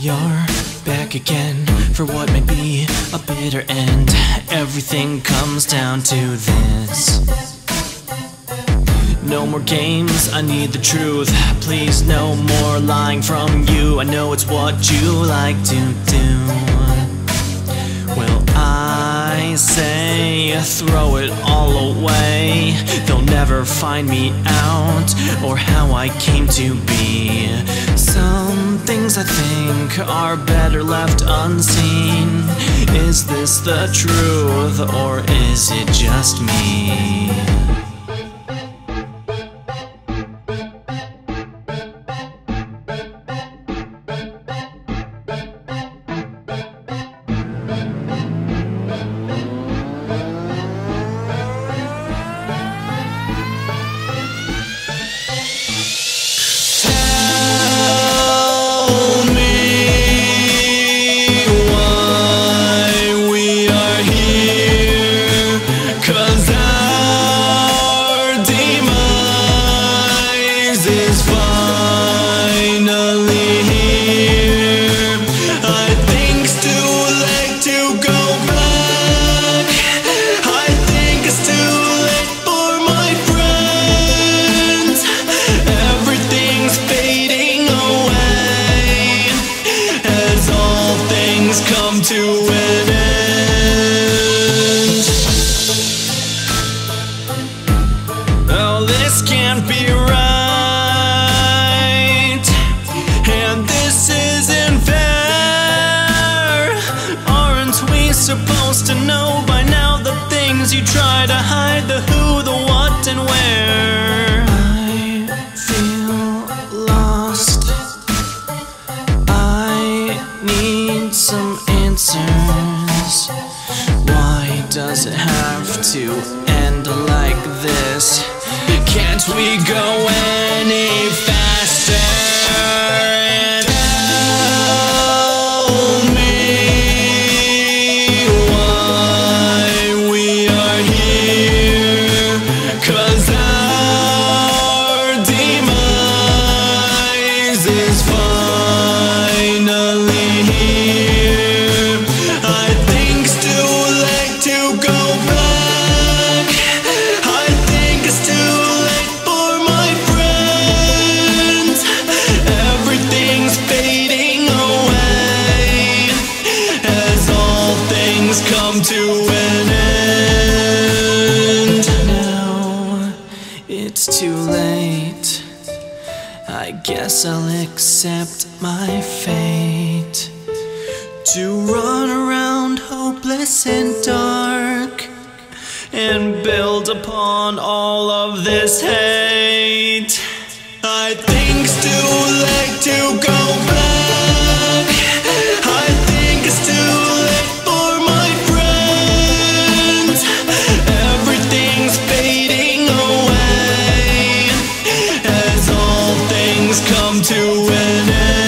You're back again for what may be a bitter end. Everything comes down to this. No more games, I need the truth. Please, no more lying from you. I know it's what you like to do. Well, I say throw it all away. They'll never find me out or how I came to be. Some things I think are better left unseen. Is this the truth or is it just me? Come to an end. Oh, this can't be right, and this isn't fair. Aren't we supposed to know by now the things you try to hide? The who, the what, and where? I feel lost. I need some answers. Why does it have to end like this? Can't we go any faster? And tell me why we are here, 'cause our demise is finally here. I think it's too late to go back. I think it's too late for my friends. Everything's fading away as all things come to an end. Now it's too late. I guess I'll accept my fate to run around hopeless and dark and build upon all of this hate. I think it's too late to go back. I think it's too late for my friends. Everything's fading away as all things come to an end.